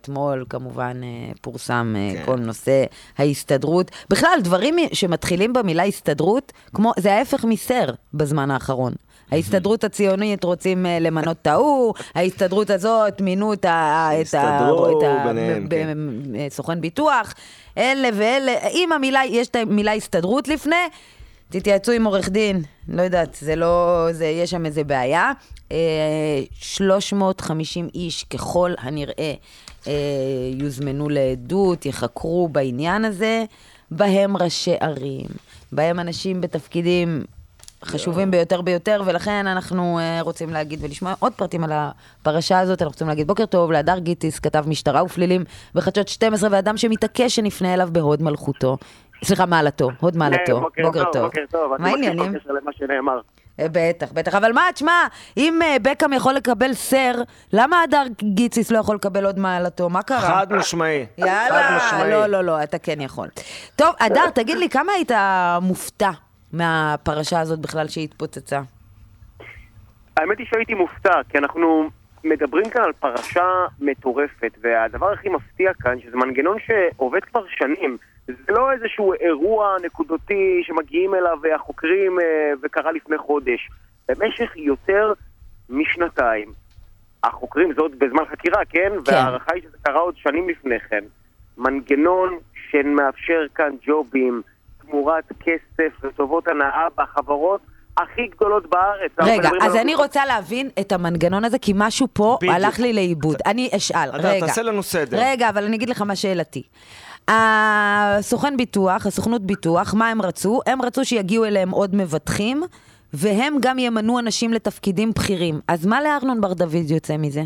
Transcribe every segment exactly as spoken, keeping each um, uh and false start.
אתמול כמובן פורסם כל נושא ההסתדרות. בכלל, דברים שמתחילים במילה הסתדרות, כמו, זה ההפך מסר בזמן האחרון. ההסתדרות הציונית רוצים למנות טעו, ההסתדרות הזאת מינו את סוכן ביטוח, אלה ואלה, אם המילה, יש את המילה הסתדרות לפני, תתייעצו עם עורך דין, לא יודעת, זה לא, זה, יש שם איזה בעיה. שלוש מאות וחמישים איש ככל הנראה יוזמנו לעדות, יחקרו בעניין הזה, בהם ראשי ערים, בהם אנשים בתפקידים חשובים ביותר ביותר, ולכן אנחנו רוצים להגיד ולשמוע עוד פרטים על הפרשה הזאת. אנחנו רוצים להגיד בוקר טוב להדר גיטיס, כתב משטרה ופלילים בחדשות שתים עשרה, ואדם שמתעקש שנפנה אליו בהוד מלכותו. סליחה, מעלתו, הוד מעלתו. בוקר טוב. בוקר טוב. מה העניינים? אני בקשר למה שנאמר. בטח, בטח. אבל מה, תשמע, אם בקאם יכול לקבל סר, למה הדר גיטיס לא יכול לקבל עוד מעלתו? מה קרה? חד משמעי. יאללה, לא, לא, לא, אתה כן יכול. טוב, הדר, תגיד לי, כמה היית מופתע מהפרשה הזאת בכלל שהתפוצצה? האמת היא שהייתי מופתע, כי אנחנו מדברים כאן על פרשה מטורפת, והדבר הכי מפתיע כאן, שזה מנגנון שעובד כבר שנים, זה לא איזשהו אירוע נקודתי שמגיעים אליו החוקרים וקרה לפני חודש. במשך יותר משנתיים, החוקרים, זאת בזמן חקירה, כן? כן. והערכה היא שזה קרה עוד שנים לפני כן. מנגנון שמאפשר כאן ג'ובים, תמורת כסף וטובות הנאה בחברות הכי גדולות בארץ. רגע, אז אני רוצה להבין את המנגנון הזה, כי משהו פה הלך לי לאיבוד. אני אשאל, רגע. תעשה לנו סדר. רגע, אבל אני אגיד לך מה שאלתי. הסוכן ביטוח, הסוכנות ביטוח, מה הם רצו? הם רצו שיגיעו אליהם עוד מבטחים, והם גם ימנו אנשים לתפקידים בכירים. אז מה לארנון בר דוד יוצא מזה?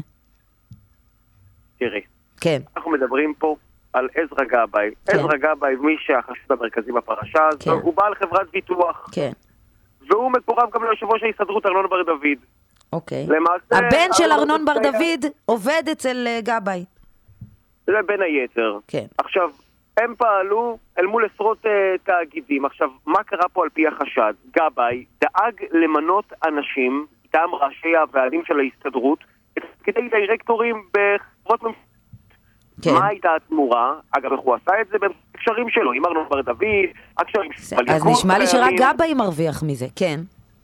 תראי. כן. אנחנו מדברים פה על עזרא גבאי. כן. עזרא גבאי, מי שהחשוד המרכזי בפרשה הזאת, כן. הוא בעל חברת ביטוח. כן. והוא מקורב גם ליושב ראש ההסתדרות ארנון בר דוד. אוקיי. למעשה, הבן של ארנון בר דוד עובד אצל גבאי. זה בין היתר. כן. עכשיו, הם פעלו אל מול עשרות uh, תאגידים. עכשיו, מה קרה פה על פי החשד? גבאי דאג למנות אנשים, איתם ראשי הוועדים של ההסתדרות, כדי דירקטורים בחברות ממשלתיות. כן. מה הייתה התמורה? אגב, איך הוא עשה את זה בקשרים שלו, עם ארנון בר דוד, הקשרים... אז נשמע לי שרק גבאי מרוויח מזה, כן.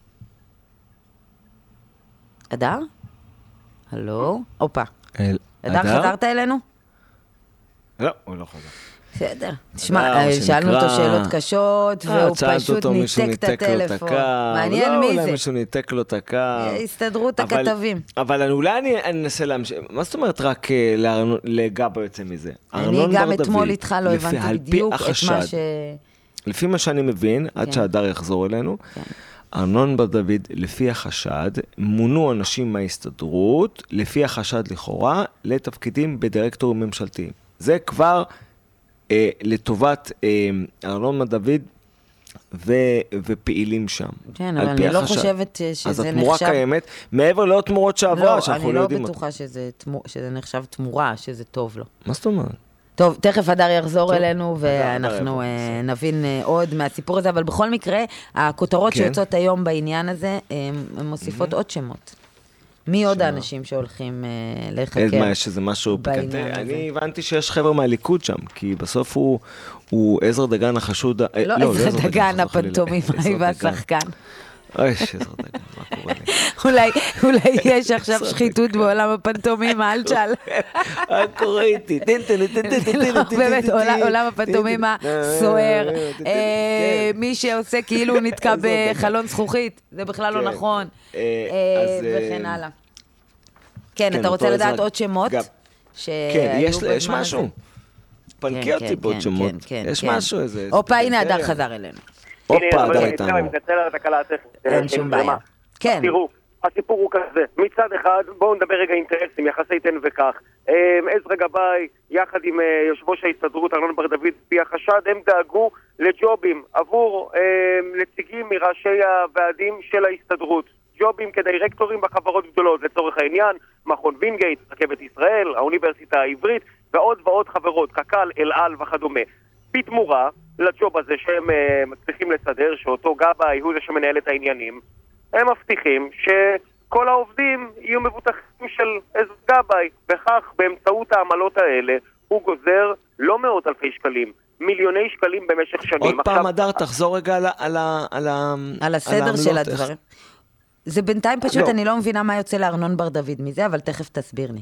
אדר? הלו? אופה. אדר, חזרת אלינו? לא, הוא לא חזר. בסדר. תשמע, שאלנו אותו שאלות קשות, והוא פשוט ניתק את הטלפון. מעניין מי זה. אולי מישהו ניתק לו את הקו. הסתדרות הכתבים. אבל אולי אני אנסה להמשיך. מה זאת אומרת רק לגבאי יוצא מזה? אני גם אתמול איתך לא הבנתי בדיוק את מה ש... לפי מה שאני מבין, עד שהדר יחזור אלינו, ארנון בר דוד, לפי החשד, מונו אנשים מההסתדרות, לפי החשד לכאורה, לתפקידים בדירקטורים ממשלתיים. זה כבר אה, לטובת אה, ארנון בר דוד ו, ופעילים שם. כן, אבל אני לא החשד. חושבת שזה נחשב... אז התמורה נחשב... קיימת, מעבר לעוד תמורות שעברה, לא, שאנחנו לא יודעים... אני לא בטוחה שזה, תמור... שזה נחשב תמורה, שזה טוב לו. מה זאת אומרת? טוב, תכף הדר יחזור טוב. אלינו, ואנחנו uh, נבין uh, עוד מהסיפור הזה, אבל בכל מקרה, הכותרות כן. שיוצאות היום בעניין הזה, הן מוסיפות mm-hmm. עוד שמות. מי עוד האנשים שהולכים uh, לחקר? מה, יש איזה משהו פיקנטי? אני הבנתי שיש חבר מהליכוד שם, כי בסוף הוא, הוא עזר דגן החשוד... לא, לא עזר דגן, דגן הפנטומימאי והשחקן. אוי, עזר דגן, מה קורה לי? אולי, אולי יש עכשיו שחיתות בעולם הפנטומימה, אל תשאל. מה קורה איתי? באמת, עולם הפנטומימה סוער. מי שעושה כאילו הוא נתקע בחלון זכוכית, זה בכלל לא נכון. וכן הלאה. כן, אתה רוצה לדעת עוד שמות? כן, יש משהו. פנקי אותי בעוד שמות. יש משהו איזה... אופה, הנה הדר חזר אלינו. הופה, הדר איתנו. אני מתנצל על התקלה הטכנית. אין שום בעיה. כן. תראו, הסיפור הוא כזה. מצד אחד, בואו נדבר רגע אינטרסים, יחסי תן וכך. עזרא גבאי, יחד עם יושב ראש ההסתדרות ארנון בר דוד, פי החשד, הם דאגו לג'ובים עבור נציגים מראשי הוועדים של ההסתדרות. ג'ובים כדירקטורים בחברות גדולות, לצורך העניין, מכון וינגייט, רכבת ישראל, האוניברסיטה העברית, ועוד ועוד חברות, קק"ל, אל על וכדומה. בתמורה לג'וב הזה שהם uh, מצליחים לסדר, שאותו גבאי הוא זה שמנהל את העניינים, הם מבטיחים כל העובדים יהיו מבוטחים של עזרא גבאי. וכך, באמצעות העמלות האלה, הוא גוזר לא מאות אלפי שקלים, מיליוני שקלים במשך שנים. עוד פעם, אדר, תחזור רגע על, על, על, על הסדר של הדברים. זה בינתיים פשוט, לא. אני לא מבינה מה יוצא לארנון בר דוד מזה, אבל תכף תסביר לי.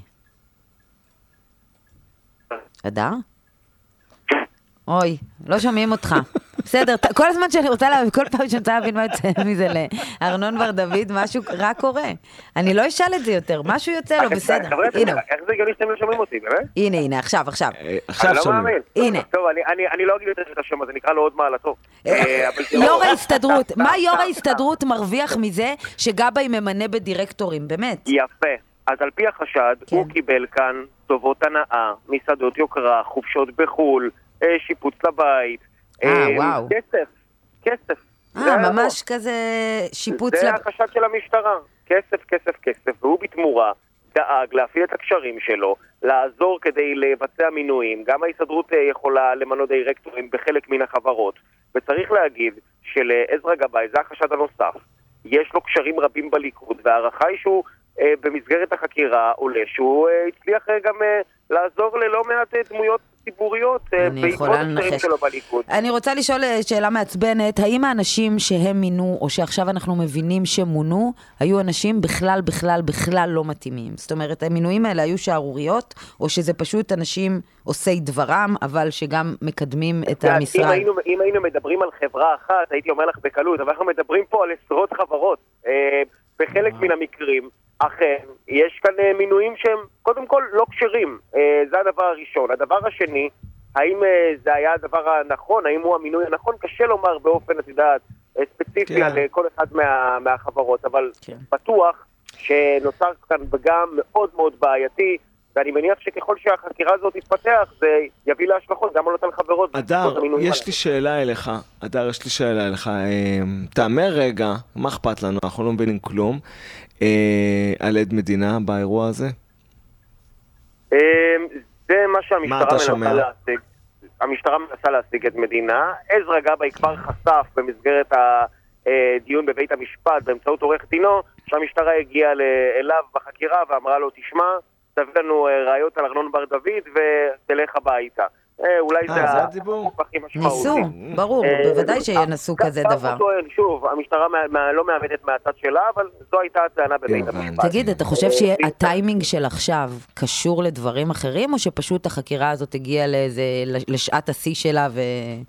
אדר? אוי, לא שומעים אותך. בסדר, כל הזמן שאני רוצה להבין, כל פעם שאני רוצה להבין מה יוצא מזה לארנון בר דוד, משהו רק קורה. אני לא אשאל את זה יותר, משהו יוצא לו, בסדר. הנה. איך זה הגיוני שאתם לא שומעים אותי, באמת? הנה, הנה, עכשיו, עכשיו. עכשיו שומעים. הנה. טוב, אני לא אגיד יותר את השם, אז אני אקרא לו עוד מעלתו. יו"ר ההסתדרות, מה יו"ר ההסתדרות מרוויח מזה שגבאי ממנה בדירקטורים, באמת? יפה. אז על פי החשד, הוא קיבל כאן טובות הנאה, מסעדות יוקרה, חופשות בחול, שיפוץ לבית. אה, וואו. כסף, כסף. אה, ממש כזה שיפוץ לבית. זה החשד של המשטרה. כסף, כסף, כסף. והוא בתמורה דאג להפעיל את הקשרים שלו, לעזור כדי לבצע מינויים. גם ההסתדרות יכולה למנות דירקטורים בחלק מן החברות. וצריך להגיד שלעזרא גבאי, זה החשד הנוסף. יש לו קשרים רבים בליכוד, והערכה היא שהוא במסגרת החקירה עולה שהוא הצליח גם לעזור ללא מעט דמויות ציבוריות בעקבות הקשרים שלו בליכוד. אני רוצה לשאול שאלה מעצבנת, האם האנשים שהם מינו או שעכשיו אנחנו מבינים שמונו, היו אנשים בכלל בכלל בכלל לא מתאימים? זאת אומרת, המינויים האלה היו שערוריות, או שזה פשוט אנשים עושי דברם, אבל שגם מקדמים את המשרד? אם היינו, אם היינו מדברים על חברה אחת, הייתי אומר לך בקלות, אבל אנחנו מדברים פה על עשרות חברות. בחלק מן המקרים אכן, יש כאן uh, מינויים שהם קודם כל לא קשרים, uh, זה הדבר הראשון. הדבר השני, האם uh, זה היה הדבר הנכון, האם הוא המינוי הנכון, קשה לומר באופן, את יודעת, ספציפי כן. על uh, כל אחד מה, מהחברות, אבל כן. בטוח שנוצר כאן פגם מאוד מאוד בעייתי, ואני מניח שככל שהחקירה הזאת תתפתח, זה יביא להשלכות גם על אותן חברות. אדר, יש לי שאלה אליך, אדר, יש לי שאלה אליך, תאמר רגע, מה אכפת לנו, אנחנו לא מבינים כלום, על עד מדינה באירוע הזה? זה מה שהמשטרה מנסה להשיג. המשטרה מנסה להשיג עד מדינה. עזרא גבאי כבר חשף במסגרת הדיון בבית המשפט, באמצעות עורך דינו, שהמשטרה הגיעה אליו בחקירה ואמרה לו, תשמע, תביא לנו ראיות על ארנון בר דוד ותלך הביתה. אולי זה הדיבור. ניסו, ברור, בוודאי שינסו כזה דבר. שוב, המשטרה לא מאמדת מהצד שלה, אבל זו הייתה הטענה בבית המשפט. תגיד, אתה חושב שהטיימינג של עכשיו קשור לדברים אחרים, או שפשוט החקירה הזאת הגיעה לשעת השיא שלה ו...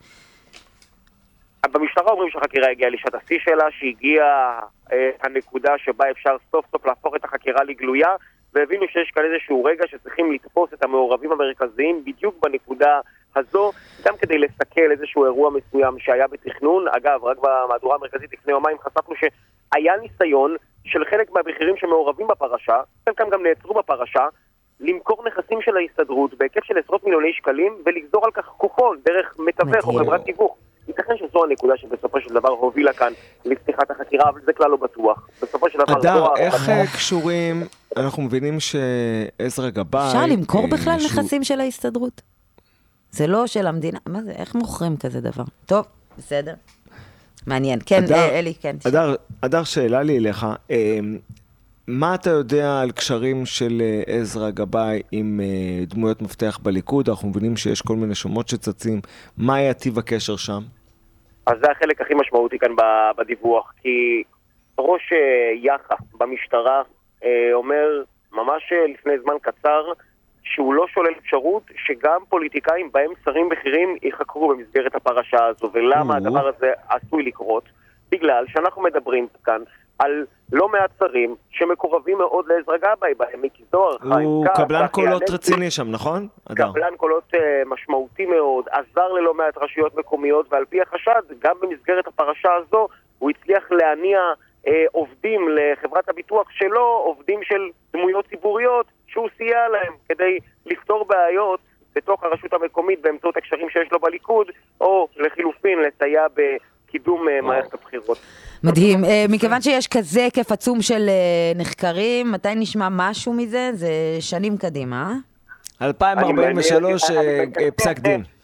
במשטרה אומרים שהחקירה הגיעה לשעת השיא שלה, שהגיעה הנקודה שבה אפשר סוף סוף להפוך את החקירה לגלויה, והבינו שיש כאן איזשהו רגע שצריכים לתפוס את המעורבים המרכזיים בדיוק בנקודה הזו, גם כדי לסכל איזשהו אירוע מסוים שהיה בתכנון. אגב, רק במהדורה המרכזית לפני יומיים חשפנו שהיה ניסיון של חלק מהבכירים שמעורבים בפרשה, חלקם גם נעצרו בפרשה, למכור נכסים של ההסתדרות בהיקף של עשרות מיליוני שקלים ולגזור על כך קופון דרך מתווך או חברת תיווך. ייתכן שזו הנקודה שבסופו של דבר הובילה כאן לפתיחת החקירה, אבל זה כלל לא בטוח. בסופו של דבר... אדר, איך קשורים, אנחנו מבינים שעזרא גבאי... אפשר למכור בכלל נכסים של ההסתדרות? זה לא של המדינה, מה זה, איך מוכרים כזה דבר? טוב, בסדר. מעניין, כן, אלי, כן. אדר, שאלה לי אליך, מה אתה יודע על קשרים של עזרא גבאי עם דמויות מפתח בליכוד? אנחנו מבינים שיש כל מיני שמות שצצים. מה היה טיב הקשר שם? אז זה החלק הכי משמעותי כאן בדיווח, כי ראש יח"א במשטרה אומר ממש לפני זמן קצר שהוא לא שולל אפשרות שגם פוליטיקאים בהם שרים בכירים יחקרו במסגרת הפרשה הזו. ולמה הדבר הזה עשוי לקרות? בגלל שאנחנו מדברים כאן על לא מעט שרים שמקורבים מאוד לעזרא גבאי, בהם מיקי זוהר, הוא קבלן קולות רציני שם, נכון? קבלן קולות משמעותי מאוד, עזר ללא מעט רשויות מקומיות, ועל פי החשד, גם במסגרת הפרשה הזו, הוא הצליח להניע אה, עובדים לחברת הביטוח שלו, עובדים של דמויות ציבוריות, שהוא סייע להם כדי לפתור בעיות בתוך הרשות המקומית באמצעות הקשרים שיש לו בליכוד, או לחילופין לסייע בקידום אה, מערכת הבחירות. מדהים. מכיוון שיש כזה היקף עצום של נחקרים, מתי נשמע משהו מזה? זה שנים קדימה, אלפיים ארבעים ושלוש פסק דין.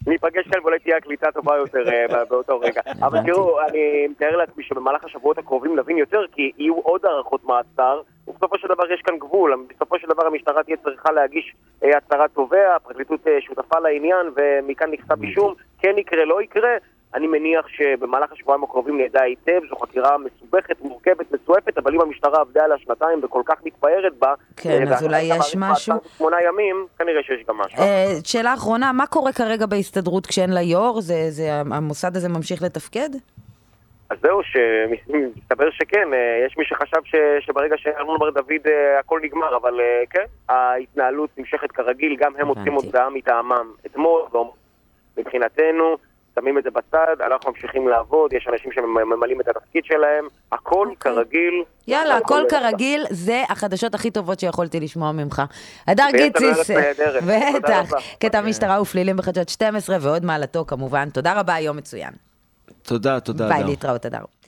ניפגש כאן ואולי תהיה הקליטה טובה יותר באותו רגע. אבל תראו, אני מתאר לעצמי שבמהלך השבועות הקרובים נבין יותר, כי יהיו עוד הערכות מעצר, ובסופו של דבר יש כאן גבול. בסופו של דבר המשטרה תהיה צריכה להגיש הצהרת תובע, הפרקליטות שותפה לעניין, ומכאן נכתב אישום. כן יקרה, לא יקרה. אני מניח שבמהלך השבועיים הקרובים נדע היטב, זו חקירה מסובכת, מורכבת, מסועפת, אבל אם המשטרה עבדה על השנתיים וכל כך מתפארת בה, כן, אז אולי יש משהו. שמונה ימים, כנראה שיש גם משהו. שאלה אחרונה, מה קורה כרגע בהסתדרות כשאין לה יו"ר? המוסד הזה ממשיך לתפקד? אז זהו, מסתבר שכן, יש מי שחשב שברגע שארנון בר דוד הכל נגמר, אבל כן, ההתנהלות נמשכת כרגיל, גם הם מוצאים הוצאה מטעמם אתמול, מבחינתנו, שמים את זה בצד, אנחנו ממשיכים לעבוד, יש אנשים שממלאים את התפקיד שלהם, הכל כרגיל. יאללה, הכל כרגיל, זה החדשות הכי טובות שיכולתי לשמוע ממך. הדר גיציס, בטח, קטע משטרה ופלילים בחדשות שתים עשרה, ועוד מעלתו כמובן. תודה רבה, יום מצוין. תודה, תודה. ביי, להתראות, הדר.